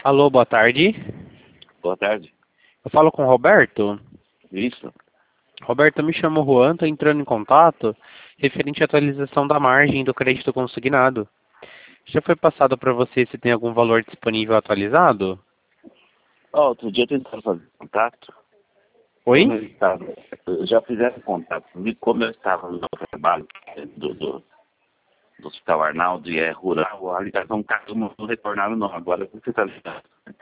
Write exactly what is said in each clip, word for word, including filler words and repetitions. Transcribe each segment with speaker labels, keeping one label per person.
Speaker 1: Alô, boa tarde.
Speaker 2: Boa tarde.
Speaker 1: Eu falo com o Roberto.
Speaker 2: Isso.
Speaker 1: Roberto, eu me chamo Juan, estou entrando em contato referente à atualização da margem do crédito consignado. Já foi passado para você se tem algum valor disponível atualizado?
Speaker 2: Ó, outro dia tentaram fazer contato. Como eu
Speaker 1: Oi?
Speaker 2: estava, eu já fizeram contato comigo, como eu estava no meu trabalho eh, do, do, do Hospital Arnaldo e é rural, a ligação caiu, não retornaram não. Agora você está ligado.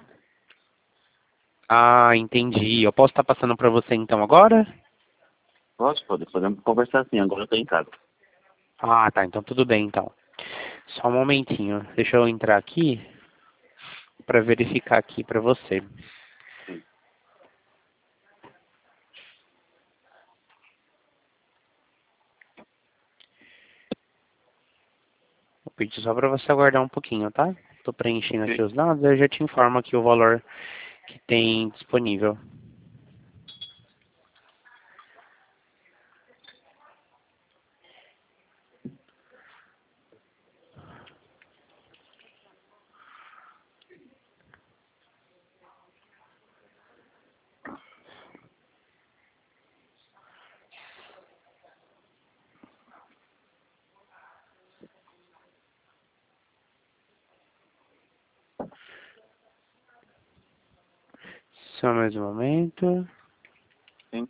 Speaker 1: Ah, entendi. Eu posso estar passando para você então agora?
Speaker 2: Posso, pode, podemos conversar assim, agora eu estou em casa.
Speaker 1: Ah, tá. Então tudo bem então. Só um momentinho. Deixa eu entrar aqui para verificar aqui para você.
Speaker 2: Sim.
Speaker 1: Vou pedir só para você aguardar um pouquinho, tá? Estou preenchendo aqui
Speaker 2: Ok.
Speaker 1: os dados, eu já te informo aqui o valor que tem disponível. Só mais um momento.
Speaker 2: Sim.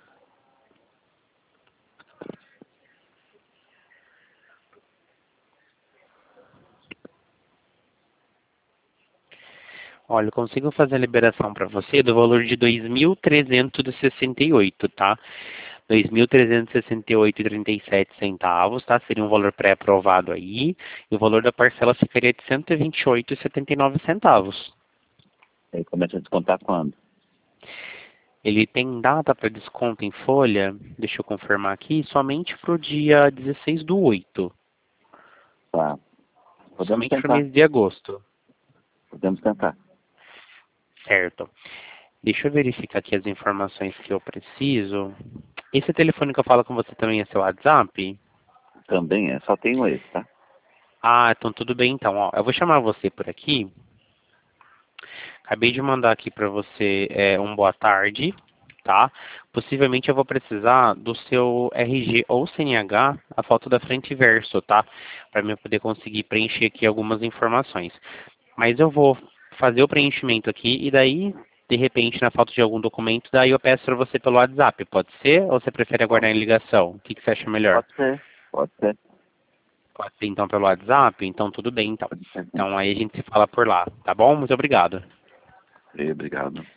Speaker 1: Olha, eu consigo fazer a liberação para você do valor de dois mil trezentos e sessenta e oito, tá? dois mil trezentos e sessenta e oito vírgula trinta e sete centavos, tá? Seria um valor pré-aprovado aí. E o valor da parcela ficaria de cento e vinte e oito vírgula setenta e nove centavos.
Speaker 2: Aí começa a descontar quando?
Speaker 1: Ele tem data para desconto em folha, deixa eu confirmar aqui, somente para o dia dezesseis do oito.
Speaker 2: Tá. Podemos
Speaker 1: Somente para o
Speaker 2: tentar.
Speaker 1: mês de agosto.
Speaker 2: Podemos tentar.
Speaker 1: Certo. Deixa eu verificar aqui as informações que eu preciso. Esse telefone que eu falo com você também é seu WhatsApp?
Speaker 2: Também é, só tenho esse, tá?
Speaker 1: Ah, então tudo bem então. Ó, eu vou chamar você por aqui. Acabei de mandar aqui para você é, um boa tarde, tá? Possivelmente eu vou precisar do seu R G ou C N H, a foto da frente e verso, tá? Para mim poder conseguir preencher aqui algumas informações. Mas eu vou fazer o preenchimento aqui e daí, de repente, na falta de algum documento, daí eu peço para você pelo WhatsApp, pode ser? Ou você prefere aguardar
Speaker 2: Pode,
Speaker 1: em ligação? O que, que você acha melhor?
Speaker 2: pode ser. Pode ser.
Speaker 1: Pode ser então pelo WhatsApp? Então tudo bem então.
Speaker 2: Pode ser sim.
Speaker 1: Então aí a gente se fala por lá, tá bom? Muito obrigado.
Speaker 2: E obrigado.